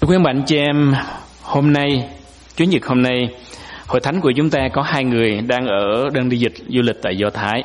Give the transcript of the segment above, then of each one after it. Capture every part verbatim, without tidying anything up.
Thưa quý bạn chị em, hôm nay, Chủ nhật hôm nay, hội thánh của chúng ta có hai người đang ở đang đi dịch du lịch tại Do Thái.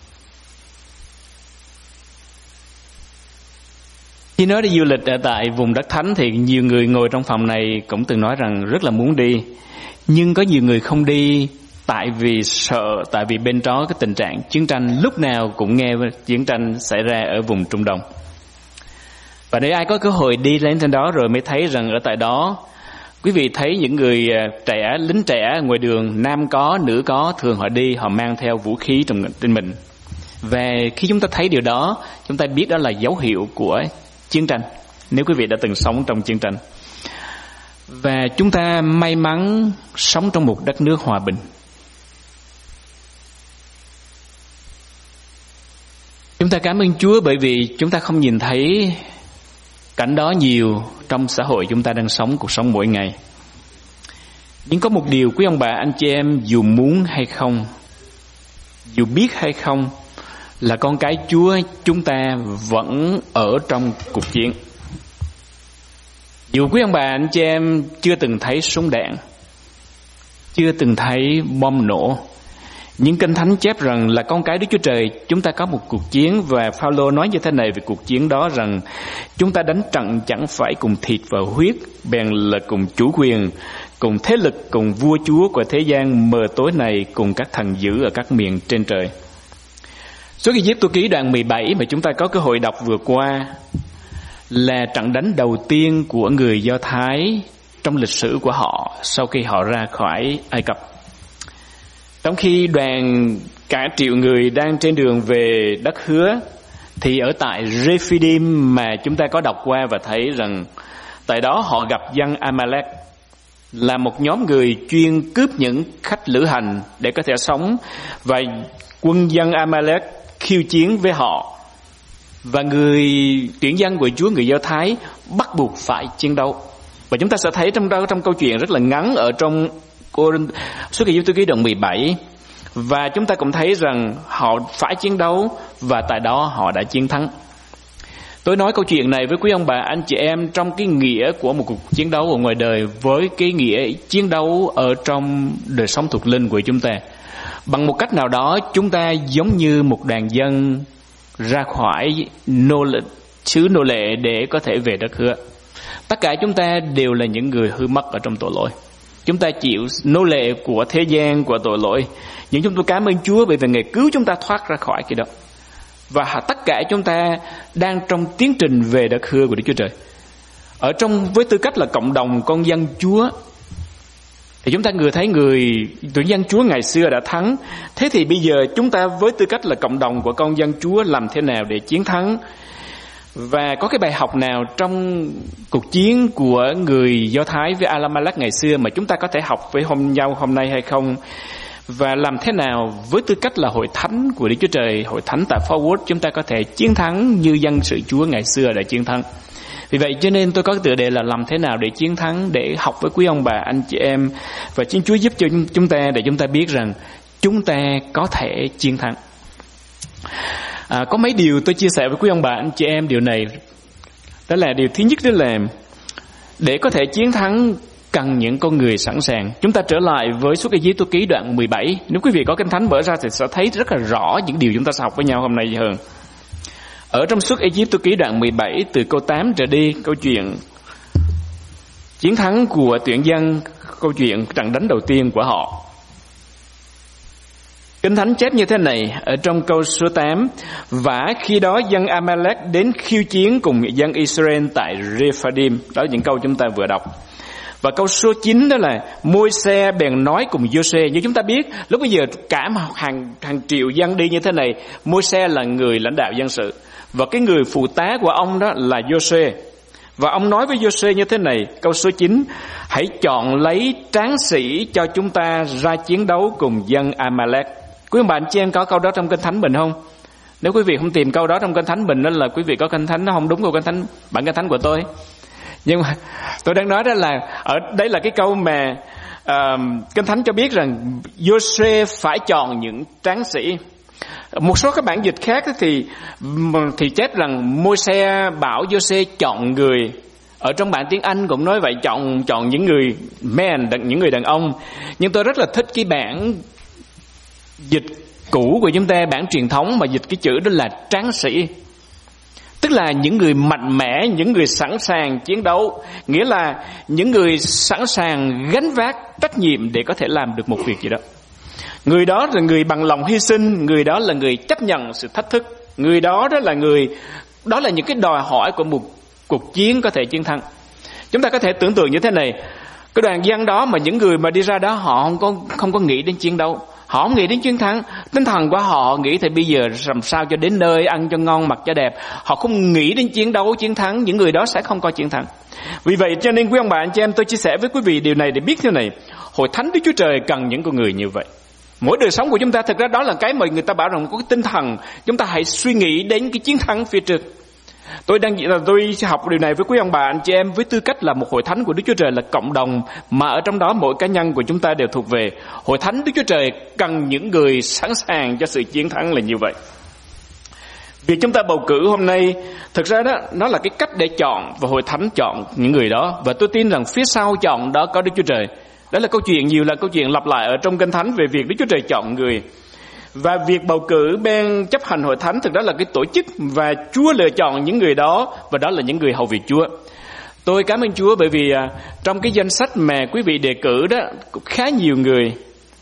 Khi nói đi du lịch ở tại vùng đất thánh thì nhiều người ngồi trong phòng này cũng từng nói rằng rất là muốn đi. Nhưng có nhiều người không đi tại vì sợ, tại vì bên đó cái tình trạng chiến tranh, lúc nào cũng nghe chiến tranh xảy ra ở vùng Trung Đông. Và nếu ai có cơ hội đi lên trên đó rồi mới thấy rằng ở tại đó, quý vị thấy những người trẻ, lính trẻ ngoài đường, nam có, nữ có, thường họ đi, họ mang theo vũ khí trong trên mình. Và khi chúng ta thấy điều đó, chúng ta biết đó là dấu hiệu của chiến tranh, nếu quý vị đã từng sống trong chiến tranh. Và chúng ta may mắn sống trong một đất nước hòa bình. Chúng ta cảm ơn Chúa bởi vì chúng ta không nhìn thấy cảnh đó nhiều trong xã hội chúng ta đang sống cuộc sống mỗi ngày. Nhưng có một điều quý ông bà anh chị em, dù muốn hay không, dù biết hay không, là con cái Chúa chúng ta vẫn ở trong cuộc chiến. Dù quý ông bà anh chị em chưa từng thấy súng đạn, chưa từng thấy bom nổ, nhưng Kinh Thánh chép rằng là con cái Đức Chúa Trời chúng ta có một cuộc chiến. Và Phao-lô nói như thế này về cuộc chiến đó, rằng chúng ta đánh trận chẳng phải cùng thịt và huyết, bèn là cùng chủ quyền, cùng thế lực, cùng vua chúa của thế gian mờ tối này, cùng các thần dữ ở các miền trên trời. Xuất Ai-cập ký đoạn mười bảy mà chúng ta có cơ hội đọc vừa qua là trận đánh đầu tiên của người Do Thái trong lịch sử của họ sau khi họ ra khỏi Ai Cập. Trong khi đoàn cả triệu người đang trên đường về đất hứa, thì ở tại Rephidim mà chúng ta có đọc qua và thấy rằng tại đó họ gặp dân Amalek, là một nhóm người chuyên cướp những khách lữ hành để có thể sống, và quân dân Amalek khiêu chiến với họ. Và người tuyển dân của Chúa, người Do Thái, bắt buộc phải chiến đấu. Và chúng ta sẽ thấy trong đó, trong câu chuyện rất là ngắn ở trong Xuất Ai-cập ký đoạn mười bảy, và chúng ta cũng thấy rằng họ phải chiến đấu và tại đó họ đã chiến thắng. Tôi nói câu chuyện này với quý ông bà anh chị em trong cái nghĩa của một cuộc chiến đấu ở ngoài đời với cái nghĩa chiến đấu ở trong đời sống thuộc linh của chúng ta. Bằng một cách nào đó, chúng ta giống như một đoàn dân ra khỏi nô lệ, xứ nô lệ để có thể về đất hứa. Tất cả chúng ta đều là những người hư mất ở trong tội lỗi. Chúng ta chịu nô lệ của thế gian, của tội lỗi. Nhưng chúng tôi cảm ơn Chúa bởi vì Ngài cứu chúng ta thoát ra khỏi cái đó. Và tất cả chúng ta đang trong tiến trình về đất hứa của Đức Chúa Trời. Ở trong với tư cách là cộng đồng con dân Chúa, thì chúng ta người thấy người tuyển dân Chúa ngày xưa đã thắng. Thế thì bây giờ chúng ta với tư cách là cộng đồng của con dân Chúa làm thế nào để chiến thắng? Và có cái bài học nào trong cuộc chiến của người Do Thái với Amalek ngày xưa mà chúng ta có thể học với hôm nhau hôm nay hay không? Và làm thế nào với tư cách là hội thánh của Đức Chúa Trời, hội thánh tại Forward, chúng ta có thể chiến thắng như dân sự Chúa ngày xưa đã chiến thắng? Vì vậy cho nên tôi có cái tựa đề là làm thế nào để chiến thắng, để học với quý ông bà anh chị em, và xin Chúa giúp cho chúng ta để chúng ta biết rằng chúng ta có thể chiến thắng. À, có mấy điều tôi chia sẻ với quý ông bà anh chị em điều này. Đó là điều thứ nhất, đó là để có thể chiến thắng cần những con người sẵn sàng. Chúng ta trở lại với Xuất Ai-cập ký đoạn mười bảy. Nếu quý vị có Kinh Thánh mở ra thì sẽ thấy rất là rõ những điều chúng ta sẽ học với nhau hôm nay hơn. Ở trong Xuất Ai-cập ký đoạn mười bảy, từ câu tám trở đi, câu chuyện chiến thắng của tuyển dân, câu chuyện trận đánh đầu tiên của họ. Kinh Thánh chép như thế này ở trong câu số tám: và khi đó dân Amalek đến khiêu chiến cùng dân Israel tại Rephidim. Đó là những câu chúng ta vừa đọc. Và câu số chín đó là Môi-se bèn nói cùng Giô-suê. Như chúng ta biết, lúc bây giờ cả hàng, hàng triệu dân đi như thế này, Môi-se là người lãnh đạo dân sự, và cái người phụ tá của ông đó là Giô-suê. Và ông nói với Giô-suê như thế này, câu số chín: hãy chọn lấy tráng sĩ cho chúng ta ra chiến đấu cùng dân Amalek. Quý ông bà anh chị em có câu đó trong Kinh Thánh mình không? Nếu quý vị không tìm câu đó trong Kinh Thánh mình, đó là quý vị có Kinh Thánh nó không đúng của Kinh Thánh, bản Kinh Thánh của tôi. Nhưng mà tôi đang nói đó là ở đây là cái câu mà uh, Kinh Thánh cho biết rằng Giô-suê phải chọn những tráng sĩ. Một số các bản dịch khác thì thì chép rằng Môi-se bảo Giô-suê chọn người Ở trong bản tiếng Anh cũng nói vậy, chọn chọn những người men, những người đàn ông. Nhưng tôi rất là thích cái bản dịch cũ của chúng ta, bản truyền thống mà dịch cái chữ đó là tráng sĩ. Tức là những người mạnh mẽ, những người sẵn sàng chiến đấu. Nghĩa là những người sẵn sàng gánh vác trách nhiệm để có thể làm được một việc gì đó. Người đó là người bằng lòng hy sinh, người đó là người chấp nhận sự thách thức, người đó đó là người, đó là những cái đòi hỏi của một cuộc chiến có thể chiến thắng. Chúng ta có thể tưởng tượng như thế này, cái đoàn dân đó mà những người mà đi ra đó họ không có không có nghĩ đến chiến đấu, họ không nghĩ đến chiến thắng. Tinh thần của họ nghĩ thì bây giờ làm sao cho đến nơi, ăn cho ngon, mặc cho đẹp. Họ không nghĩ đến chiến đấu, chiến thắng. Những người đó sẽ không có chiến thắng. Vì vậy cho nên quý ông bà anh chị em, tôi chia sẻ với quý vị điều này để biết thế này, hội thánh Đức Chúa Trời cần những con người như vậy. Mỗi đời sống của chúng ta, thực ra đó là cái mà người ta bảo rằng có cái tinh thần, chúng ta hãy suy nghĩ đến cái chiến thắng phía trước. Tôi đang tôi học điều này với quý ông bà anh chị em với tư cách là một hội thánh của Đức Chúa Trời, là cộng đồng mà ở trong đó mỗi cá nhân của chúng ta đều thuộc về. Hội thánh Đức Chúa Trời cần những người sẵn sàng cho sự chiến thắng là như vậy. Việc chúng ta bầu cử hôm nay, thực ra đó nó là cái cách để chọn, và hội thánh chọn những người đó. Và tôi tin rằng phía sau chọn đó có Đức Chúa Trời. Đó là câu chuyện, nhiều là câu chuyện lặp lại ở trong Kinh Thánh về việc Đức Chúa Trời chọn người. Và việc bầu cử ban chấp hành hội thánh thực đó là cái tổ chức, và Chúa lựa chọn những người đó, và đó là những người hầu việc Chúa. Tôi cảm ơn Chúa bởi vì à, trong cái danh sách mà quý vị đề cử đó cũng khá nhiều người.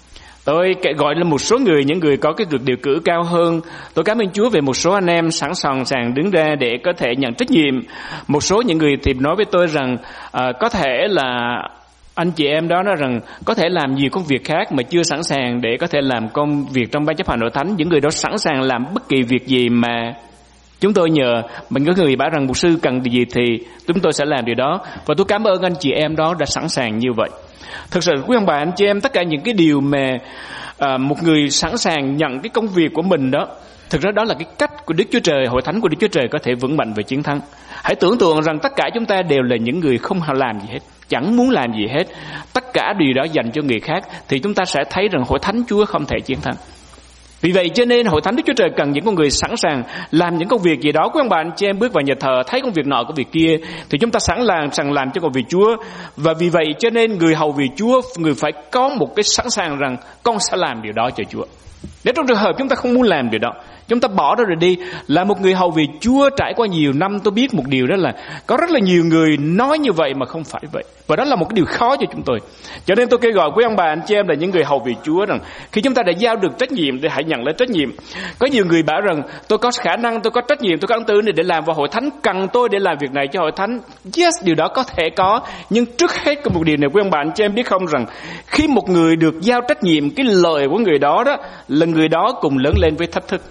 Tôi gọi là một số người, những người có cái được đề cử cao hơn. Tôi cảm ơn Chúa về một số anh em sẵn sàng sàng đứng ra để có thể nhận trách nhiệm. Một số những người thì nói với tôi rằng à, có thể là anh chị em đó nói rằng có thể làm nhiều công việc khác mà chưa sẵn sàng để có thể làm công việc trong ban chấp hành hội thánh. Những người đó sẵn sàng làm bất kỳ việc gì mà chúng tôi nhờ. Mình có người bảo rằng mục sư cần gì thì chúng tôi sẽ làm điều đó. Và tôi cảm ơn anh chị em đó đã sẵn sàng như vậy. Thực sự quý ông bà anh chị em, tất cả những cái điều mà à, một người sẵn sàng nhận cái công việc của mình đó, thực ra đó là cái cách của Đức Chúa Trời, hội thánh của Đức Chúa Trời có thể vững mạnh về chiến thắng. Hãy tưởng tượng rằng tất cả chúng ta đều là những người không làm gì hết, chẳng muốn làm gì hết, tất cả điều đó dành cho người khác, thì chúng ta sẽ thấy rằng hội thánh Chúa không thể chiến thắng. Vì vậy cho nên hội thánh Đức Chúa Trời cần những con người sẵn sàng làm những công việc gì đó. Quý ông bà anh chị em bước vào nhà thờ thấy công việc nọ công việc kia thì chúng ta sẵn sàng sẵn làm cho công việc Chúa. Và vì vậy cho nên người hầu việc Chúa, người phải có một cái sẵn sàng rằng con sẽ làm điều đó cho Chúa. Nếu trong trường hợp chúng ta không muốn làm điều đó, chúng ta bỏ đó rồi đi. Là một người hầu việc Chúa trải qua nhiều năm, tôi biết một điều đó là có rất là nhiều người nói như vậy mà không phải vậy. Và đó là một cái điều khó cho chúng tôi. Cho nên tôi kêu gọi quý ông bà anh chị em là những người hầu việc Chúa rằng khi chúng ta đã giao được trách nhiệm thì hãy nhận lấy trách nhiệm. Có nhiều người bảo rằng tôi có khả năng, tôi có trách nhiệm, tôi có ân tứ này để làm, và hội thánh cần tôi để làm việc này cho hội thánh. Yes, điều đó có thể có. Nhưng trước hết có một điều này quý ông bà anh chị em biết không, rằng khi một người được giao trách nhiệm, cái lời của người đó đó là người đó cùng lớn lên với thách thức.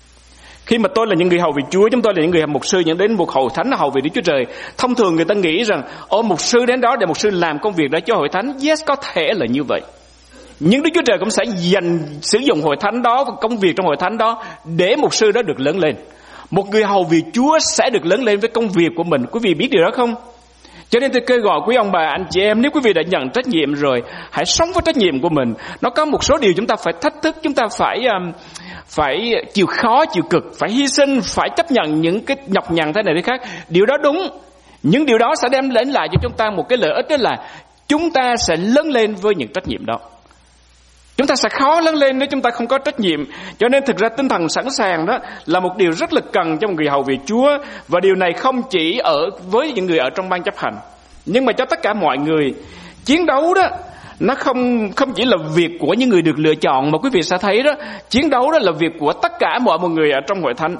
Khi mà tôi là những người hầu việc Chúa, chúng tôi là những người mục sư nhận đến một hội thánh là hầu việc Đức Chúa Trời, thông thường người ta nghĩ rằng ô mục sư đến đó để mục sư làm công việc đó cho hội thánh. Yes, có thể là như vậy. Nhưng Đức Chúa Trời cũng sẽ dành sử dụng hội thánh đó và công việc trong hội thánh đó để mục sư đó được lớn lên. Một người hầu việc Chúa sẽ được lớn lên với công việc của mình. Quý vị biết điều đó không? Cho nên tôi kêu gọi quý ông bà anh chị em, nếu quý vị đã nhận trách nhiệm rồi, hãy sống với trách nhiệm của mình. Nó có một số điều chúng ta phải thách thức, chúng ta phải um, phải chịu khó, chịu cực, phải hy sinh, phải chấp nhận những cái nhọc nhằn thế này thế khác. Điều đó đúng. Nhưng điều đó sẽ đem đến lại cho chúng ta một cái lợi ích, đó là chúng ta sẽ lớn lên với những trách nhiệm đó. Chúng ta sẽ khó lớn lên nếu chúng ta không có trách nhiệm. Cho nên thực ra tinh thần sẵn sàng đó là một điều rất là cần cho một người hầu việc Chúa. Và điều này không chỉ ở với những người ở trong ban chấp hành, nhưng mà cho tất cả mọi người. Chiến đấu đó nó không không chỉ là việc của những người được lựa chọn, mà quý vị sẽ thấy đó, chiến đấu đó là việc của tất cả mọi mọi người ở trong hội thánh.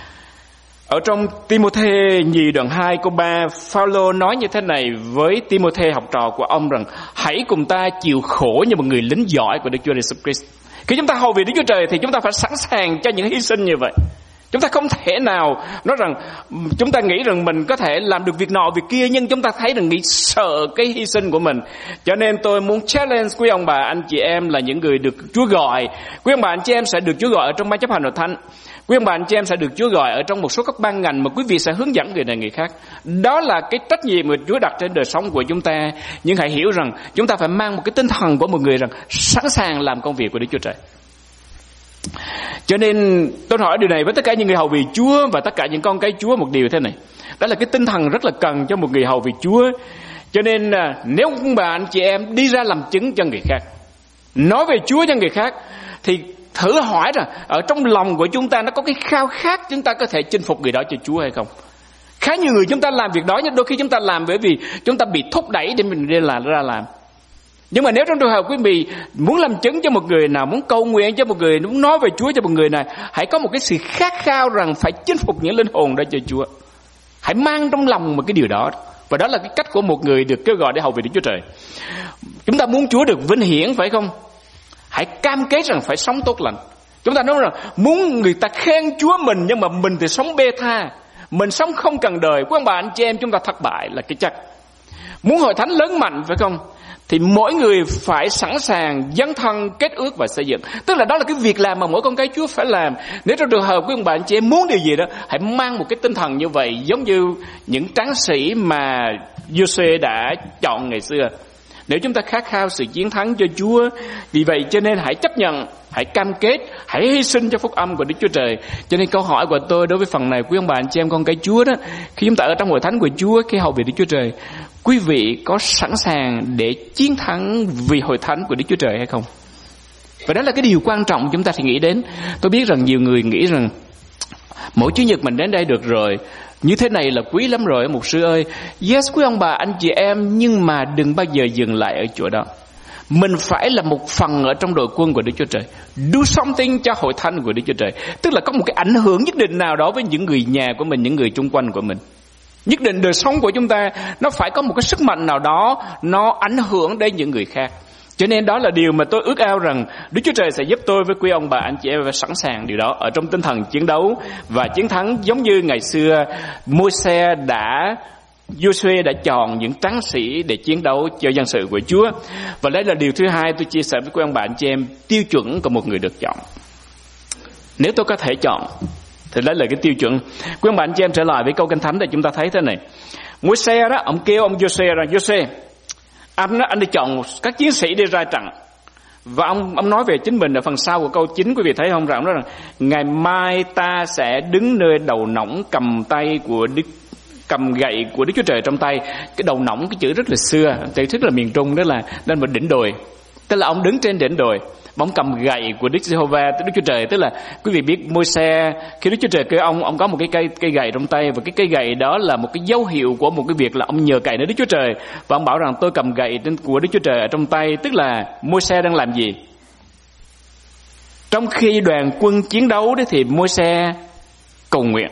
Ở trong Ti-mô-thê nhì đoạn hai câu ba, Phao-lô nói như thế này với Ti-mô-thê học trò của ông rằng hãy cùng ta chịu khổ như một người lính giỏi của Đức Chúa Jesus Christ. Khi chúng ta hầu việc Đức Chúa Trời thì chúng ta phải sẵn sàng cho những hy sinh như vậy. Chúng ta không thể nào nói rằng chúng ta nghĩ rằng mình có thể làm được việc nọ việc kia, nhưng chúng ta thấy rằng nghĩ sợ cái hy sinh của mình. Cho nên tôi muốn challenge quý ông bà anh chị em là những người được Chúa gọi. Quý ông bà anh chị em sẽ được Chúa gọi ở trong ban chấp hành hội thánh. Quý ông bà anh chị em sẽ được Chúa gọi ở trong một số các ban ngành mà quý vị sẽ hướng dẫn người này người khác. Đó là cái trách nhiệm mà Chúa đặt trên đời sống của chúng ta. Nhưng hãy hiểu rằng chúng ta phải mang một cái tinh thần của một người rằng sẵn sàng làm công việc của Đức Chúa Trời. Cho nên tôi hỏi điều này với tất cả những người hầu việc Chúa và tất cả những con cái Chúa một điều thế này. Đó là cái tinh thần rất là cần cho một người hầu việc Chúa. Cho nên nếu bà anh chị em đi ra làm chứng cho người khác, nói về Chúa cho người khác, thì thử hỏi rằng ở trong lòng của chúng ta nó có cái khao khát chúng ta có thể chinh phục người đó cho Chúa hay không. Khá nhiều người chúng ta làm việc đó, nhưng đôi khi chúng ta làm bởi vì chúng ta bị thúc đẩy để mình đi làm, ra làm. Nhưng mà nếu trong trường hợp quý vị muốn làm chứng cho một người nào, muốn cầu nguyện cho một người, muốn nói về Chúa cho một người này, hãy có một cái sự khát khao rằng phải chinh phục những linh hồn đó cho Chúa. Hãy mang trong lòng một cái điều đó. Và đó là cái cách của một người được kêu gọi để hầu việc Đức Chúa Trời. Chúng ta muốn Chúa được vinh hiển phải không? Hãy cam kết rằng phải sống tốt lành. Chúng ta nói rằng muốn người ta khen Chúa mình, nhưng mà mình thì sống bê tha, mình sống không cần đời. Quý ông bà anh chị em, chúng ta thất bại là cái chắc. Muốn hội thánh lớn mạnh phải không? Thì mỗi người phải sẵn sàng dấn thân kết ước và xây dựng. Tức là đó là cái việc làm mà mỗi con cái Chúa phải làm. Nếu trong trường hợp quý ông bà anh chị em muốn điều gì đó, hãy mang một cái tinh thần như vậy, giống như những tráng sĩ mà Giô-suê đã chọn ngày xưa. Nếu chúng ta khát khao sự chiến thắng cho Chúa, vì vậy cho nên hãy chấp nhận, hãy cam kết, hãy hy sinh cho phúc âm của Đức Chúa Trời. Cho nên câu hỏi của tôi đối với phần này, quý ông bà anh chị em con cái Chúa đó, khi chúng ta ở trong hội thánh của Chúa, khi hầu việc Đức Chúa Trời, quý vị có sẵn sàng để chiến thắng vì hội thánh của Đức Chúa Trời hay không? Và đó là cái điều quan trọng chúng ta phải nghĩ đến. Tôi biết rằng nhiều người nghĩ rằng mỗi Chủ nhật mình đến đây được rồi, như thế này là quý lắm rồi mục sư ơi. Yes, quý ông bà anh chị em, nhưng mà đừng bao giờ dừng lại ở chỗ đó. Mình phải là một phần ở trong đội quân của Đức Chúa Trời. Do something cho hội thánh của Đức Chúa Trời. Tức là có một cái ảnh hưởng nhất định nào đó với những người nhà của mình, những người chung quanh của mình. Nhất định đời sống của chúng ta nó phải có một cái sức mạnh nào đó, nó ảnh hưởng đến những người khác. Cho nên đó là điều mà tôi ước ao rằng Đức Chúa Trời sẽ giúp tôi với quý ông bà anh chị em phải sẵn sàng điều đó ở trong tinh thần chiến đấu và chiến thắng, giống như ngày xưa Môi-se đã Giô-suê đã chọn những tráng sĩ để chiến đấu cho dân sự của Chúa. Và đây là điều thứ hai tôi chia sẻ với quý ông bà anh chị em, tiêu chuẩn của một người được chọn. Nếu tôi có thể chọn thì đấy là cái tiêu chuẩn. Quý ông bà anh chị em trở lại với câu Kinh Thánh để chúng ta thấy thế này. Môi-se đó, ông kêu ông Giô-suê rằng Giô-suê, anh anh đi chọn các chiến sĩ đi ra trận. Và ông ông nói về chính mình ở phần sau của câu chín, quý vị thấy không, rằng nói rằng ngày mai ta sẽ đứng nơi đầu nỏng, cầm tay của Đức cầm gậy của Đức Chúa Trời trong tay. Cái đầu nỏng, cái chữ rất là xưa, thì rất là miền Trung, đó là lên một đỉnh đồi. Tức là ông đứng trên đỉnh đồi, ông cầm gậy của Đức Giê-hô-va, Đức Chúa Trời. Tức là quý vị biết Môi-se khi Đức Chúa Trời kêu ông, ông có một cái cây cây gậy trong tay, và cái cây gậy đó là một cái dấu hiệu của một cái việc là ông nhờ cậy nơi Đức Chúa Trời. Và ông bảo rằng tôi cầm gậy của Đức Chúa Trời ở trong tay. Tức là Môi-se đang làm gì? Trong khi đoàn quân chiến đấu đấy thì Môi-se cầu nguyện.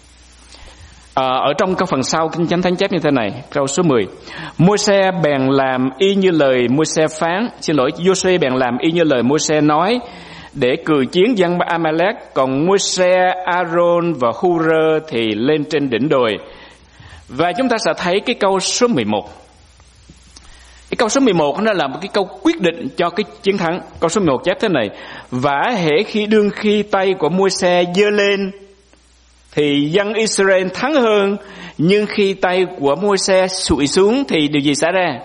À, ở trong cái phần sau Kinh Chánh Thánh chép như thế này, câu số mười. Môi-se bèn làm y như lời Môi-se phán, xin lỗi, Giô-suê bèn làm y như lời Môi-se nói để cừ chiến dân A-ma-lek. Còn Môi-se, A-rôn và Hu-rơ thì lên trên đỉnh đồi. Và chúng ta sẽ thấy cái câu số mười một. Cái câu số mười một nó là một cái câu quyết định cho cái chiến thắng. Câu số mười một chép thế này: vả hễ khi đương khi tay của Môi-se giơ lên thì dân Israel thắng hơn, nhưng khi tay của Môi-se sụi xuống thì điều gì xảy ra?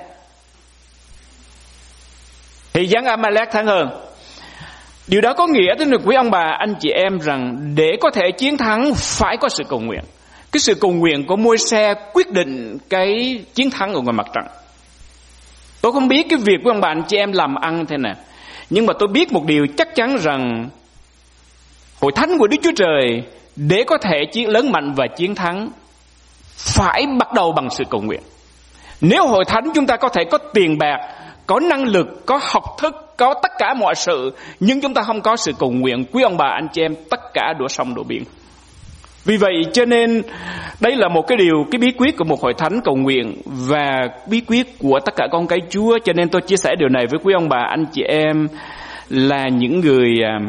Thì dân A-ma-lek thắng hơn. Điều đó có nghĩa tới quý ông bà anh chị em rằng để có thể chiến thắng phải có sự cầu nguyện. Cái sự cầu nguyện của Môi-se quyết định cái chiến thắng ở ngoài mặt trận. Tôi không biết cái việc của ông bà anh chị em làm ăn thế nào, nhưng mà tôi biết một điều chắc chắn rằng hội thánh của Đức Chúa Trời để có thể chiến lớn mạnh và chiến thắng phải bắt đầu bằng sự cầu nguyện. Nếu hội thánh chúng ta có thể có tiền bạc, có năng lực, có học thức, có tất cả mọi sự, nhưng chúng ta không có sự cầu nguyện, quý ông bà anh chị em, tất cả đổ sông đổ biển. Vì vậy cho nên đây là một cái điều, cái bí quyết của một hội thánh cầu nguyện và bí quyết của tất cả con cái Chúa. Cho nên tôi chia sẻ điều này với quý ông bà anh chị em là những người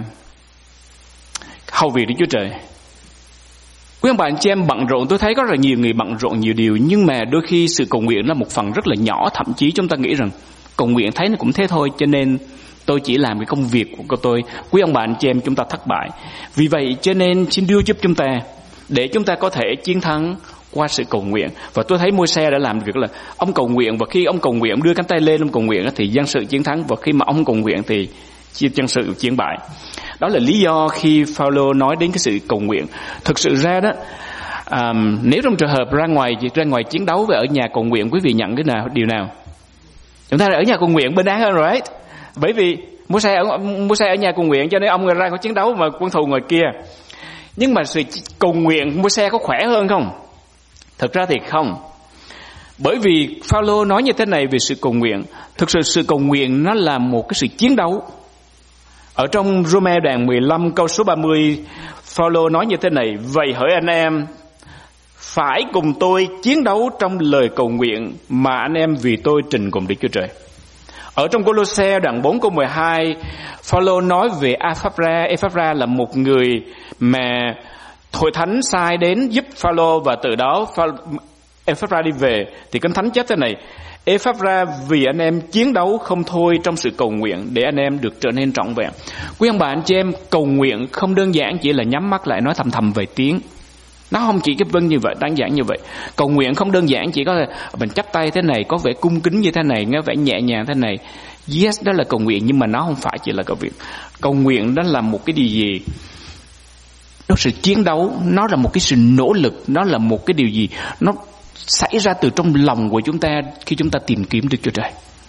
hầu việc Đức Chúa Trời. Quý ông bà anh chị em bận rộn, tôi thấy có rất là nhiều người bận rộn nhiều điều, nhưng mà đôi khi sự cầu nguyện là một phần rất là nhỏ. Thậm chí chúng ta nghĩ rằng cầu nguyện thấy nó cũng thế thôi, cho nên tôi chỉ làm cái công việc của tôi. Quý ông bà anh chị em, chúng ta thất bại. Vì vậy cho nên xin Chúa giúp chúng ta để chúng ta có thể chiến thắng qua sự cầu nguyện. Và tôi thấy Môi-se đã làm việc là ông cầu nguyện, và khi ông cầu nguyện, ông đưa cánh tay lên ông cầu nguyện thì dân sự chiến thắng, và khi mà ông cầu nguyện thì dân sự chiến bại. Đó là lý do khi Phaolô nói đến cái sự cầu nguyện. Thực sự ra đó, um, nếu trong trường hợp ra ngoài ra ngoài chiến đấu và ở nhà cầu nguyện, quý vị nhận cái nào điều nào? Chúng ta ở nhà cầu nguyện bình an hơn, right? Bởi vì mua xe ở mua xe ở nhà cầu nguyện cho nên ông ra khỏi chiến đấu mà quân thù ngoài kia. Nhưng mà sự cầu nguyện mua xe có khỏe hơn không? Thực ra thì không. Bởi vì Phaolô nói như thế này về sự cầu nguyện. Thực sự sự cầu nguyện nó là một cái sự chiến đấu. Ở trong Rô-me đoạn mười lăm câu số ba mươi, Phaolô nói như thế này: vậy hỡi anh em, phải cùng tôi chiến đấu trong lời cầu nguyện mà anh em vì tôi trình cùng Đức Chúa Trời. Ở trong Cô-lô-se đoạn bốn câu mười hai, Phaolô nói về Ephaphra. Ephaphra là một người mà Hội Thánh sai đến giúp Phaolô, và từ đó Ephaphra đi về. Thì Kinh Thánh chép thế này: Ephaphra vì anh em chiến đấu không thôi trong sự cầu nguyện để anh em được trở nên trọn vẹn. Quý ông bà anh chị em, cầu nguyện không đơn giản chỉ là nhắm mắt lại nói thầm thầm vài tiếng. Nó không chỉ cái vâng như vậy, đơn giản như vậy. Cầu nguyện không đơn giản chỉ có là mình chắp tay thế này, có vẻ cung kính như thế này, nghe vẻ nhẹ nhàng thế này. Yes, đó là cầu nguyện, nhưng mà nó không phải chỉ là cầu nguyện. Cầu nguyện đó là một cái điều gì? Nó sự chiến đấu, nó là một cái sự nỗ lực, nó là một cái điều gì? Nó xảy ra từ trong lòng của chúng ta khi chúng ta tìm kiếm Đức Chúa Trời.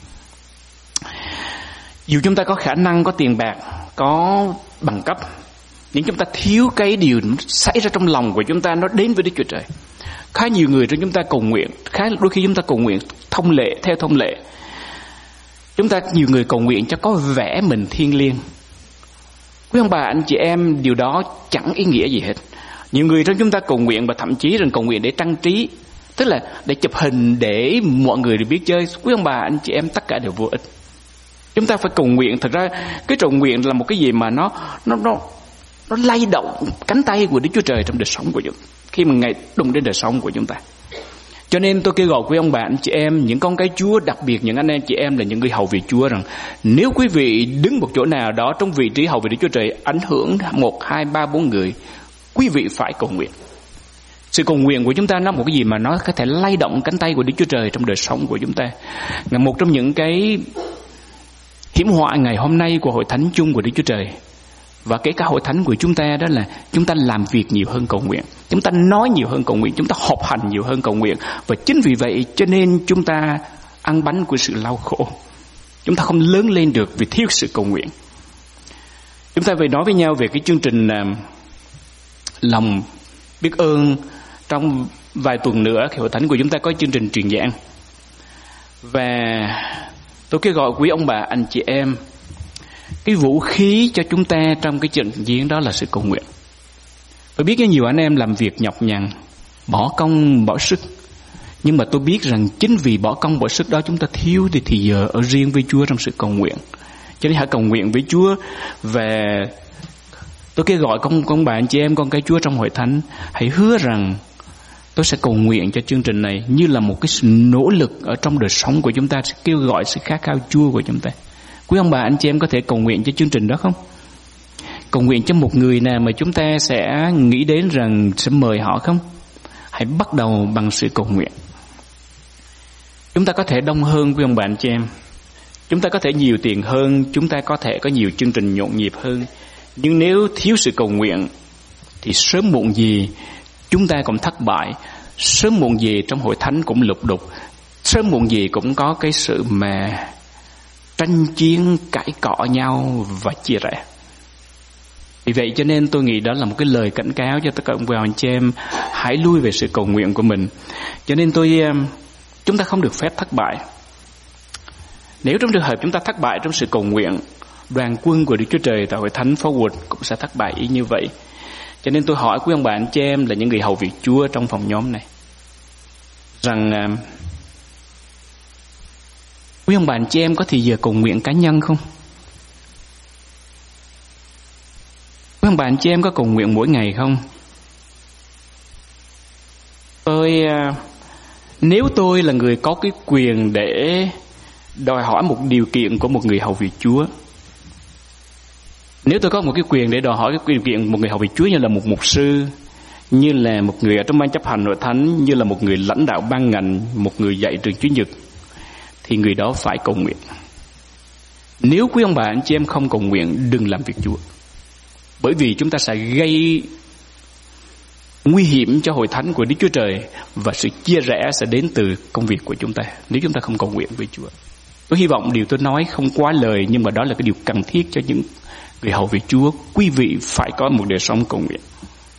Dù chúng ta có khả năng, có tiền bạc, có bằng cấp, nhưng chúng ta thiếu cái điều xảy ra trong lòng của chúng ta, nó đến với Đức Chúa Trời. Khá nhiều người trong chúng ta cầu nguyện, khá đôi khi chúng ta cầu nguyện thông lệ, theo thông lệ. Chúng ta nhiều người cầu nguyện cho có vẻ mình thiêng liêng. Quý ông bà anh chị em, điều đó chẳng ý nghĩa gì hết. Nhiều người trong chúng ta cầu nguyện và thậm chí rằng cầu nguyện để trang trí, tức là để chụp hình để mọi người được biết chơi. Quý ông bà anh chị em, tất cả đều vô ích. Chúng ta phải cầu nguyện. Thật ra cái cầu nguyện là một cái gì mà nó nó nó nó lay động cánh tay của Đức Chúa Trời trong đời sống của chúng ta, khi mà Ngài đụng đến đời sống của chúng ta. Cho nên tôi kêu gọi quý ông bà anh chị em, những con cái Chúa, đặc biệt những anh em chị em là những người hầu việc Chúa, rằng nếu quý vị đứng một chỗ nào đó trong vị trí hầu việc Đức Chúa Trời, ảnh hưởng một, hai, ba, bốn người, quý vị phải cầu nguyện. Sự cầu nguyện của chúng ta nó một cái gì mà nó có thể lay động cánh tay của Đức Chúa Trời trong đời sống của chúng ta. Là một trong những cái hiểm họa ngày hôm nay của hội thánh chung của Đức Chúa Trời, và kể cả hội thánh của chúng ta, đó là chúng ta làm việc nhiều hơn cầu nguyện, chúng ta nói nhiều hơn cầu nguyện, chúng ta họp hành nhiều hơn cầu nguyện. Và chính vì vậy cho nên chúng ta ăn bánh của sự đau khổ, chúng ta không lớn lên được vì thiếu sự cầu nguyện. Chúng ta phải nói với nhau về cái chương trình uh, lòng biết ơn. Trong vài tuần nữa thì hội thánh của chúng ta có chương trình truyền giảng, và tôi kêu gọi quý ông bà anh chị em, cái vũ khí cho chúng ta trong cái trận chiến đó là sự cầu nguyện. Tôi biết có nhiều anh em làm việc nhọc nhằn, bỏ công bỏ sức, nhưng mà tôi biết rằng chính vì bỏ công bỏ sức đó chúng ta thiếu thì thì giờ ở riêng với Chúa trong sự cầu nguyện. Cho nên hãy cầu nguyện với Chúa. Và tôi kêu gọi con con bạn anh chị em, con cái Chúa trong hội thánh, hãy hứa rằng tôi sẽ cầu nguyện cho chương trình này như là một cái sự nỗ lực ở trong đời sống của chúng ta, sẽ kêu gọi sự khát khao Chúa của chúng ta. Quý ông bà anh chị em có thể cầu nguyện cho chương trình đó không? Cầu nguyện cho một người nào mà chúng ta sẽ nghĩ đến rằng sẽ mời họ không? Hãy bắt đầu bằng sự cầu nguyện. Chúng ta có thể đông hơn quý ông bà anh chị em, chúng ta có thể nhiều tiền hơn, chúng ta có thể có nhiều chương trình nhộn nhịp hơn, nhưng nếu thiếu sự cầu nguyện thì sớm muộn gì chúng ta cũng thất bại, sớm muộn gì trong hội thánh cũng lục đục, sớm muộn gì cũng có cái sự mà tranh chiến, cãi cọ nhau và chia rẽ. Vì vậy cho nên tôi nghĩ đó là một cái lời cảnh cáo cho tất cả ông bà anh chị em, hãy lui về sự cầu nguyện của mình. Cho nên tôi chúng ta không được phép thất bại. Nếu trong trường hợp chúng ta thất bại trong sự cầu nguyện, đoàn quân của Đức Chúa Trời tại hội thánh Forward cũng sẽ thất bại y như vậy. Cho nên tôi hỏi quý ông bà anh chị em là những người hầu việc Chúa trong phòng nhóm này, rằng quý ông bà anh chị em có thì giờ cầu nguyện cá nhân không? Quý ông bà anh chị em có cầu nguyện mỗi ngày không? Tôi nếu tôi là người có cái quyền để đòi hỏi một điều kiện của một người hầu việc Chúa, nếu tôi có một cái quyền để đòi hỏi cái điều kiện một người hầu việc Chúa, như là một mục sư, như là một người ở trong ban chấp hành hội thánh, như là một người lãnh đạo ban ngành, một người dạy trường Chủ nhật, thì người đó phải cầu nguyện. Nếu quý ông bà anh chị em không cầu nguyện, đừng làm việc Chúa. Bởi vì chúng ta sẽ gây nguy hiểm cho hội thánh của Đức Chúa Trời, và sự chia rẽ sẽ đến từ công việc của chúng ta nếu chúng ta không cầu nguyện với Chúa. Tôi hy vọng điều tôi nói không quá lời, nhưng mà đó là cái điều cần thiết cho những người hầu việc Chúa. Quý vị phải có một đời sống cầu nguyện.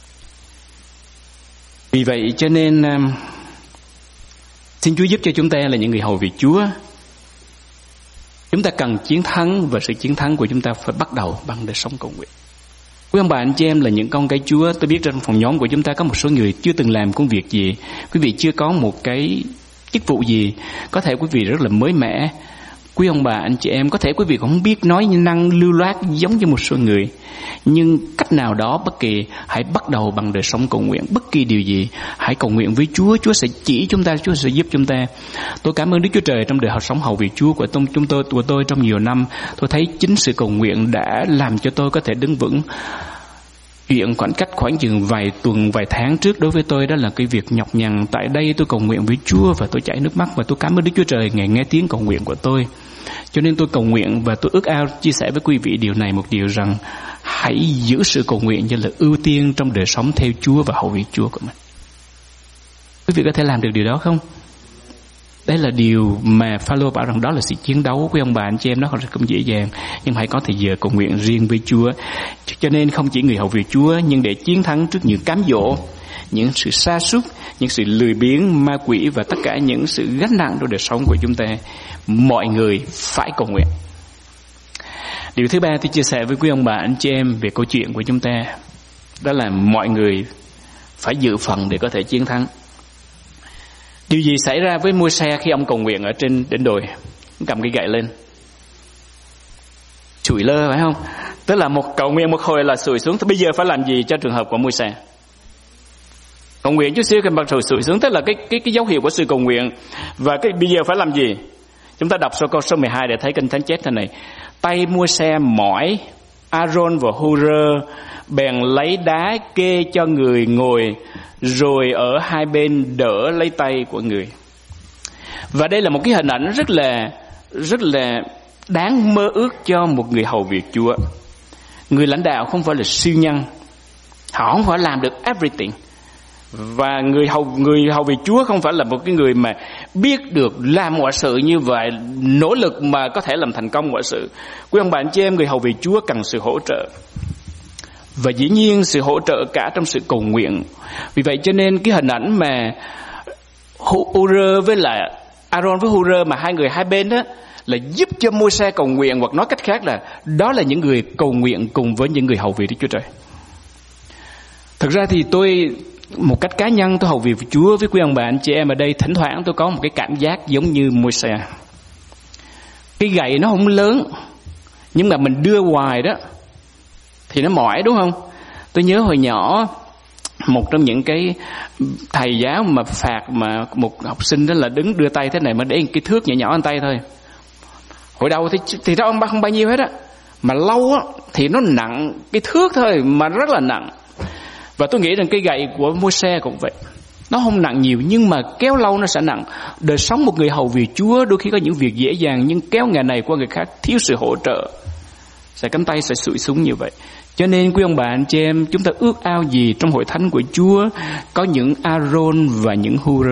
Vì vậy cho nên xin Chúa giúp cho chúng ta là những người hầu việc Chúa. Chúng ta cần chiến thắng, và sự chiến thắng của chúng ta phải bắt đầu bằng đời sống cầu nguyện. Quý ông bà anh chị em là những con cái Chúa. Tôi biết trong phòng nhóm của chúng ta có một số người chưa từng làm công việc gì, quý vị chưa có một cái chức vụ gì, có thể quý vị rất là mới mẻ. Quý ông bà anh chị em, có thể quý vị cũng không biết nói năng lưu loát giống như một số người, nhưng cách nào đó bất kỳ, hãy bắt đầu bằng đời sống cầu nguyện. Bất kỳ điều gì, hãy cầu nguyện với Chúa. Chúa sẽ chỉ chúng ta, Chúa sẽ giúp chúng ta. Tôi cảm ơn Đức Chúa Trời trong đời học sống hầu việc Chúa của tôi, chúng tôi, của tôi trong nhiều năm. Tôi thấy chính sự cầu nguyện đã làm cho tôi có thể đứng vững. Chuyện khoảng cách khoảng chừng vài tuần, vài tháng trước đối với tôi đó là cái việc nhọc nhằn. Tại đây tôi cầu nguyện với Chúa và tôi chảy nước mắt, và tôi cảm ơn Đức Chúa Trời Ngài nghe tiếng cầu nguyện của tôi. Cho nên tôi cầu nguyện và tôi ước ao chia sẻ với quý vị điều này, một điều rằng hãy giữ sự cầu nguyện như là ưu tiên trong đời sống theo Chúa và hầu việc Chúa của mình. Quý vị có thể làm được điều đó không? Đấy là điều mà Phaolô bảo rằng đó là sự chiến đấu của ông bà anh chị em, nó không dễ dàng, nhưng hãy có thời giờ cầu nguyện riêng với Chúa. Cho nên không chỉ người hầu việc Chúa, nhưng để chiến thắng trước những cám dỗ, những sự sa sút, những sự lười biếng, ma quỷ và tất cả những sự gánh nặng trong đời sống của chúng ta, mọi người phải cầu nguyện. Điều thứ ba tôi chia sẻ với quý ông bà anh chị em về câu chuyện của chúng ta, đó là mọi người phải dự phần để có thể chiến thắng. Điều gì xảy ra với Môi-se khi ông cầu nguyện ở trên đỉnh đồi, cầm cái gậy lên sủi lơ, phải không? Tức là một cầu nguyện một hồi là sủi xuống. Thì bây giờ phải làm gì cho trường hợp của Môi-se? Cầu nguyện chút xíu cần bắt đầu sủi xuống, tức là cái cái cái dấu hiệu của sự cầu nguyện. Và cái bây giờ phải làm gì? Chúng ta đọc số câu số mười hai để thấy kinh thánh chép thế này: tay Môi-se mỏi, Aaron và Hur bèn lấy đá kê cho người ngồi, rồi ở hai bên đỡ lấy tay của người. Và đây là một cái hình ảnh rất là rất là đáng mơ ước cho một người hầu việc Chúa. Người lãnh đạo không phải là siêu nhân, họ không phải làm được everything. Và người hầu người hầu việc Chúa không phải là một cái người mà biết được làm mọi sự như vậy, nỗ lực mà có thể làm thành công mọi sự. Quý ông bạn chị em, người hầu việc Chúa cần sự hỗ trợ, và dĩ nhiên sự hỗ trợ cả trong sự cầu nguyện. Vì vậy cho nên cái hình ảnh mà Hur với lại Aaron với Hur mà hai người hai bên đó là giúp cho Môi-se cầu nguyện, hoặc nói cách khác là đó là những người cầu nguyện cùng với những người hầu việc Đức Chúa Trời. Thực ra thì tôi một cách cá nhân tôi hầu việc Chúa với quý ông bà anh chị em ở đây, thỉnh thoảng tôi có một cái cảm giác giống như Môi-se. Cái gậy nó không lớn, nhưng mà mình đưa hoài đó thì nó mỏi, đúng không? Tôi nhớ hồi nhỏ, một trong những cái thầy giáo mà phạt mà một học sinh đó là đứng đưa tay thế này mà để cái thước nhỏ nhỏ trên tay thôi. Hồi đầu thì thì đó ông không bao nhiêu hết á, mà lâu á thì nó nặng cái thước thôi, mà rất là nặng. Và tôi nghĩ rằng cái gậy của Môi-se cũng vậy, nó không nặng nhiều nhưng mà kéo lâu nó sẽ nặng. Đời sống một người hầu việc Chúa đôi khi có những việc dễ dàng, nhưng kéo ngày này qua người khác thiếu sự hỗ trợ, sẽ cánh tay sẽ sụi xuống như vậy. Cho nên quý ông bà anh chị em, chúng ta ước ao gì trong hội thánh của Chúa có những Aaron và những Hur.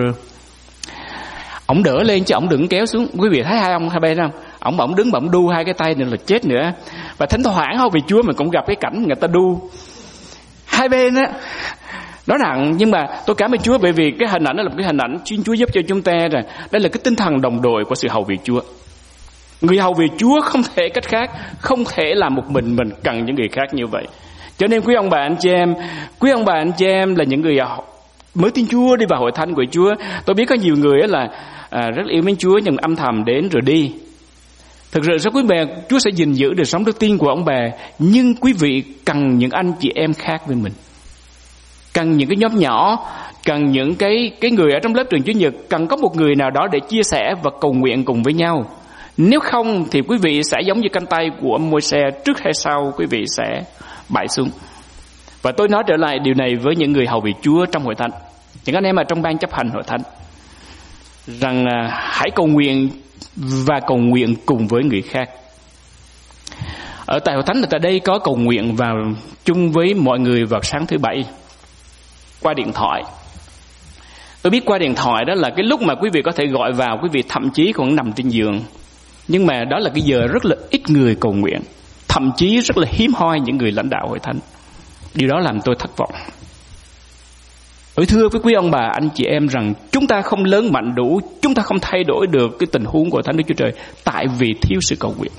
Ông đỡ lên chứ ông đừng kéo xuống. Quý vị thấy hai ông hai bên không? Ông ông đứng mà ông đu hai cái tay nữa là chết nữa. Và thỉnh thoảng hầu việc Chúa mình cũng gặp cái cảnh người ta đu hai bên á, nó nặng. Nhưng mà tôi cảm ơn Chúa, bởi vì cái hình ảnh đó là một cái hình ảnh chuyên Chúa giúp cho chúng ta rồi. Đây là cái tinh thần đồng đội của sự hầu việc Chúa. Người hầu việc Chúa không thể cách khác, không thể làm một mình, mình cần những người khác như vậy. Cho nên quý ông bà anh chị em, quý ông bà anh chị em là những người mới tin Chúa đi vào hội thánh của Chúa. Tôi biết có nhiều người là à, rất yêu mến Chúa nhưng âm thầm đến rồi đi. Thực sự sao quý bà, Chúa sẽ gìn giữ đời sống đức tin của ông bà, nhưng quý vị cần những anh chị em khác với mình, cần những cái nhóm nhỏ, cần những cái cái người ở trong lớp trường Chủ nhật, cần có một người nào đó để chia sẻ và cầu nguyện cùng với nhau. Nếu không thì quý vị sẽ giống như cánh tay của Môi-se, trước hay sau quý vị sẽ bại xuống. Và tôi nói trở lại điều này với những người hầu việc Chúa trong hội thánh, những anh em ở trong ban chấp hành hội thánh, rằng hãy cầu nguyện và cầu nguyện cùng với người khác. Ở tại hội thánh ở tại đây có cầu nguyện vào chung với mọi người vào sáng thứ bảy qua điện thoại. Tôi biết qua điện thoại đó là cái lúc mà quý vị có thể gọi vào, quý vị thậm chí còn nằm trên giường. Nhưng mà đó là cái giờ rất là ít người cầu nguyện, thậm chí rất là hiếm hoi những người lãnh đạo hội thánh. Điều đó làm tôi thất vọng. Tôi thưa với quý ông bà, anh chị em rằng chúng ta không lớn mạnh đủ, chúng ta không thay đổi được cái tình huống của Thánh Đức Chúa Trời tại vì thiếu sự cầu nguyện.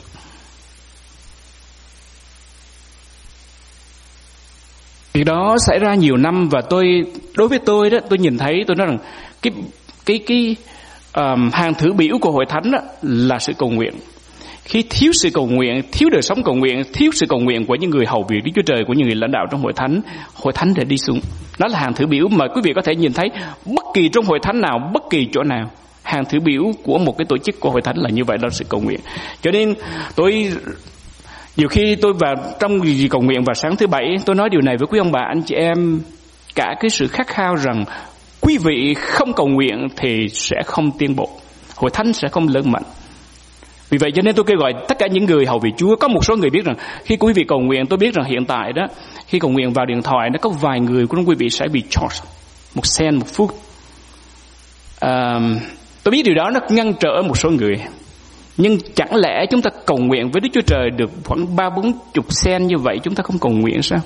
Việc đó xảy ra nhiều năm và tôi đối với tôi đó, tôi nhìn thấy, tôi nói rằng cái cái cái um, hàng thử biểu của hội thánh đó là sự cầu nguyện. Khi thiếu sự cầu nguyện, thiếu đời sống cầu nguyện, thiếu sự cầu nguyện của những người hầu việc Đức Chúa Trời, của những người lãnh đạo trong hội thánh, hội thánh để đi xuống. Đó là hàng thử biểu mà quý vị có thể nhìn thấy bất kỳ trong hội thánh nào, bất kỳ chỗ nào. Hàng thử biểu của một cái tổ chức của hội thánh là như vậy, đó là sự cầu nguyện. Cho nên tôi nhiều khi tôi vào trong gì cầu nguyện vào sáng thứ bảy, tôi nói điều này với quý ông bà anh chị em, cả cái sự khát khao rằng quý vị không cầu nguyện thì sẽ không tiến bộ, hội thánh sẽ không lớn mạnh. Vì vậy cho nên tôi kêu gọi tất cả những người hầu việc Chúa. Có một số người biết rằng khi quý vị cầu nguyện, tôi biết rằng hiện tại đó, khi cầu nguyện vào điện thoại nó có vài người của quý vị sẽ bị charge một sen một phút. À, tôi biết điều đó nó ngăn trở một số người. Nhưng chẳng lẽ chúng ta cầu nguyện với Đức Chúa Trời được khoảng ba bốn chục sen như vậy, chúng ta không cầu nguyện sao?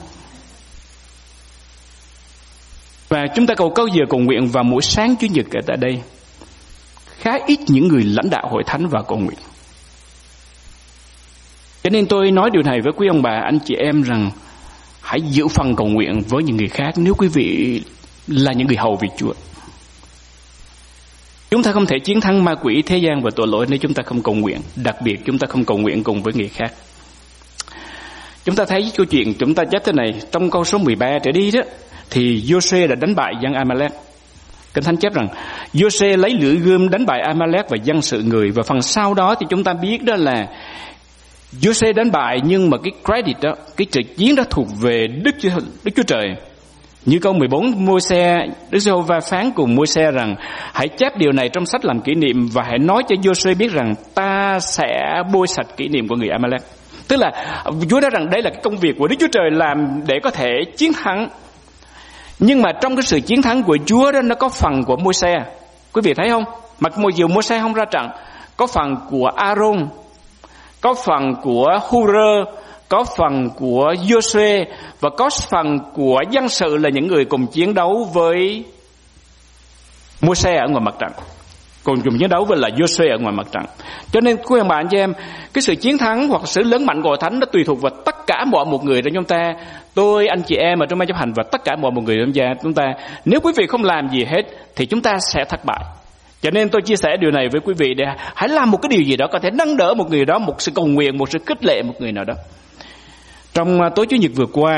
Và chúng ta cầu câu giờ cầu nguyện vào mỗi sáng Chủ nhật ở tại đây. Khá ít những người lãnh đạo hội thánh vào cầu nguyện. Cho nên tôi nói điều này với quý ông bà anh chị em rằng hãy giữ phần cầu nguyện với những người khác nếu quý vị là những người hầu việc Chúa. Chúng ta không thể chiến thắng ma quỷ, thế gian và tội lỗi nếu chúng ta không cầu nguyện. Đặc biệt chúng ta không cầu nguyện cùng với người khác. Chúng ta thấy câu chuyện chúng ta chép thế này, trong câu số mười ba trở đi đó, thì Giô-suê đã đánh bại dân Amalek. Kinh Thánh chép rằng Giô-suê lấy lưỡi gươm đánh bại Amalek và dân sự người. Và phần sau đó thì chúng ta biết đó là Giô-suê đánh bại, nhưng mà cái credit đó, cái trận chiến đó thuộc về Đức Chúa, Đức Chúa Trời. Như câu mười bốn, Môi-se, Đức Giê-hô-va phán cùng Môi-se rằng hãy chép điều này trong sách làm kỷ niệm và hãy nói cho Giô-suê biết rằng ta sẽ bôi sạch kỷ niệm của người Amalek. Tức là Chúa nói rằng đây là cái công việc của Đức Chúa Trời làm để có thể chiến thắng. Nhưng mà trong cái sự chiến thắng của Chúa đó, nó có phần của Môi-se. Quý vị thấy không? Mặc dù Môi-se không ra trận, có phần của A-rôn, có phần của Hu-rơ, có phần của Giô-suê và có phần của dân sự là những người cùng chiến đấu với Môi-se ở ngoài mặt trận, cùng cùng chiến đấu với là Giô-suê ở ngoài mặt trận. Cho nên quý ông bà anh chị em, cái sự chiến thắng hoặc sự lớn mạnh của hội thánh nó tùy thuộc vào tất cả mọi một người trong chúng ta, tôi, anh chị em ở trong ban chấp hành và tất cả mọi một người trong chúng ta. Nếu quý vị không làm gì hết thì chúng ta sẽ thất bại. Cho nên tôi chia sẻ điều này với quý vị để hãy làm một cái điều gì đó có thể nâng đỡ một người đó, một sự cầu nguyện, một sự khích lệ một người nào đó. Trong tối Chủ nhật vừa qua,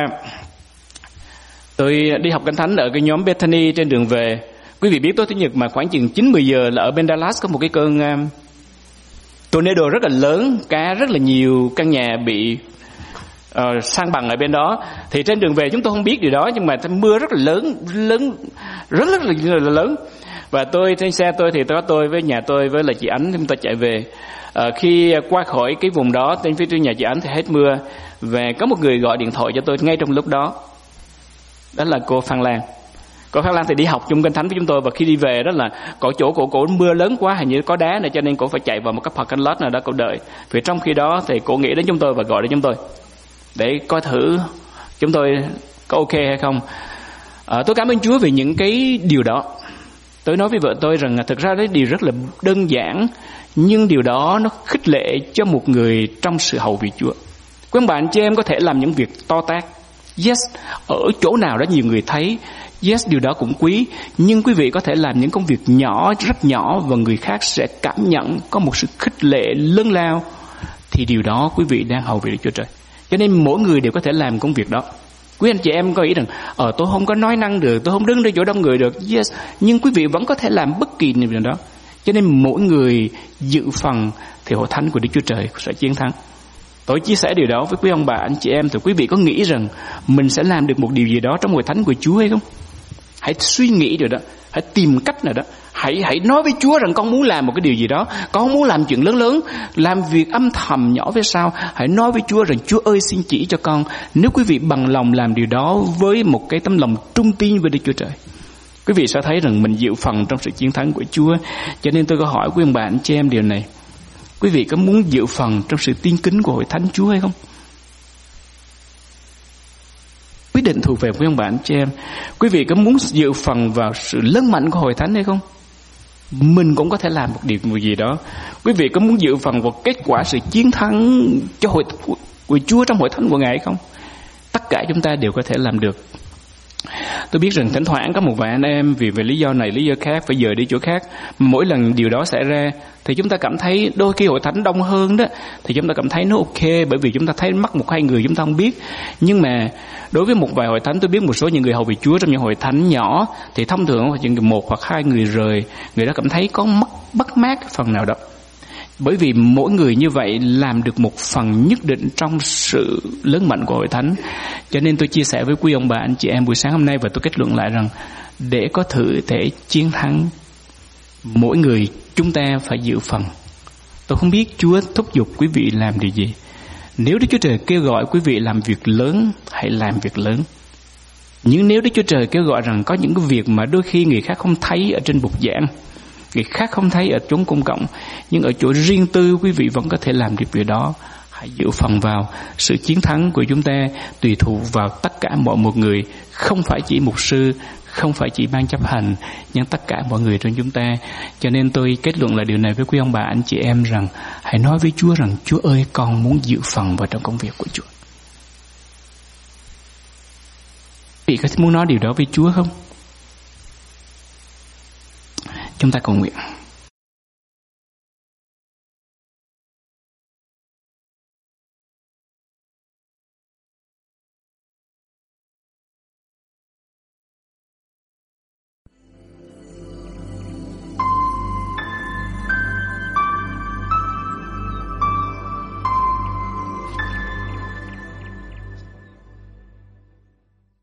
tôi đi học Kinh Thánh ở cái nhóm Bethany trên đường về. Quý vị biết tối Chủ nhật mà khoảng chừng chín mười giờ là ở bên Dallas có một cái cơn uh, tornado rất là lớn, cả rất là nhiều căn nhà bị uh, san bằng ở bên đó. Thì trên đường về chúng tôi không biết điều đó, nhưng mà mưa rất là lớn, lớn rất rất là, là lớn. Và tôi trên xe tôi thì có tôi với nhà tôi với là chị Ánh, chúng ta chạy về. À, khi qua khỏi cái vùng đó trên phía trước nhà chị Ánh thì hết mưa, và có một người gọi điện thoại cho tôi ngay trong lúc đó. Đó là cô Phan Lan. Cô Phan Lan thì đi học chung Kinh Thánh với chúng tôi, và khi đi về đó là có chỗ cổ cổ mưa lớn quá, hình như có đá này, cho nên cô phải chạy vào một cái parking lot nào đó cô đợi. Vì trong khi đó thì cô nghĩ đến chúng tôi và gọi đến chúng tôi để coi thử chúng tôi có ok hay không. À, tôi cảm ơn Chúa vì những cái điều đó. Tôi nói với vợ tôi rằng thực ra đấy điều rất là đơn giản, nhưng điều đó nó khích lệ cho một người trong sự hầu việc Chúa. Quý ông bà anh chị em có thể làm những việc to tát. Yes, ở chỗ nào đó nhiều người thấy. Yes, điều đó cũng quý. Nhưng quý vị có thể làm những công việc nhỏ, rất nhỏ, và người khác sẽ cảm nhận có một sự khích lệ lớn lao. Thì điều đó quý vị đang hầu việc Đức Chúa Trời. Cho nên mỗi người đều có thể làm công việc đó. Quý anh chị em có nghĩ rằng ờ tôi không có nói năng được, tôi không đứng trên chỗ đông người được. Yes, nhưng quý vị vẫn có thể làm bất kỳ điều đó. Cho nên mỗi người dự phần thì hội thánh của Đức Chúa Trời sẽ chiến thắng. Tôi chia sẻ điều đó với quý ông bà anh chị em. Thì quý vị có nghĩ rằng mình sẽ làm được một điều gì đó trong hội thánh của Chúa hay không? Hãy suy nghĩ điều đó, hãy tìm cách nào đó, hãy hãy nói với Chúa rằng con muốn làm một cái điều gì đó, con không muốn làm chuyện lớn lớn, làm việc âm thầm nhỏ phía sau. Hãy nói với Chúa rằng Chúa ơi xin chỉ cho con. Nếu quý vị bằng lòng làm điều đó với một cái tấm lòng trung tín với Đức Chúa Trời, quý vị sẽ thấy rằng mình dự phần trong sự chiến thắng của Chúa. Cho nên tôi có hỏi quý ông bà anh chị em điều này: quý vị có muốn dự phần trong sự tiên kính của hội thánh Chúa hay không? Quyết định thuộc về quý ông bà anh chị em. Quý vị có muốn dự phần vào sự lớn mạnh của hội thánh hay không? Mình cũng có thể làm một điều gì đó. Quý vị có muốn dự phần vào kết quả sự chiến thắng cho hội của Chúa trong hội thánh của Ngài hay không? Tất cả chúng ta đều có thể làm được. Tôi biết rằng thỉnh thoảng có một vài anh em vì về lý do này lý do khác phải dời đi chỗ khác. Mỗi lần điều đó xảy ra thì chúng ta cảm thấy đôi khi hội thánh đông hơn đó, thì chúng ta cảm thấy nó ok, bởi vì chúng ta thấy mắc một hai người chúng ta không biết. Nhưng mà đối với một vài hội thánh, tôi biết một số những người hầu việc Chúa trong những hội thánh nhỏ thì thông thường những một hoặc hai người rời, người đó cảm thấy có mất mất mát phần nào đó. Bởi vì mỗi người như vậy làm được một phần nhất định trong sự lớn mạnh của hội thánh. Cho nên tôi chia sẻ với quý ông bà anh chị em buổi sáng hôm nay, và tôi kết luận lại rằng để có thử thể chiến thắng, mỗi người chúng ta phải dự phần. Tôi không biết Chúa thúc giục quý vị làm điều gì. Nếu Đức Chúa Trời kêu gọi quý vị làm việc lớn, hãy làm việc lớn. Nhưng nếu Đức Chúa Trời kêu gọi rằng có những cái việc mà đôi khi người khác không thấy ở trên bục giảng, người khác không thấy ở chốn công cộng, nhưng ở chỗ riêng tư quý vị vẫn có thể làm được việc đó, hãy dự phần vào. Sự chiến thắng của chúng ta tùy thuộc vào tất cả mọi một người, không phải chỉ mục sư, không phải chỉ ban chấp hành, nhưng tất cả mọi người trong chúng ta. Cho nên tôi kết luận lại điều này với quý ông bà anh chị em rằng hãy nói với Chúa rằng Chúa ơi, con muốn dự phần vào trong công việc của Chúa. Quý vị có muốn nói điều đó với Chúa không? Chúng ta cầu nguyện.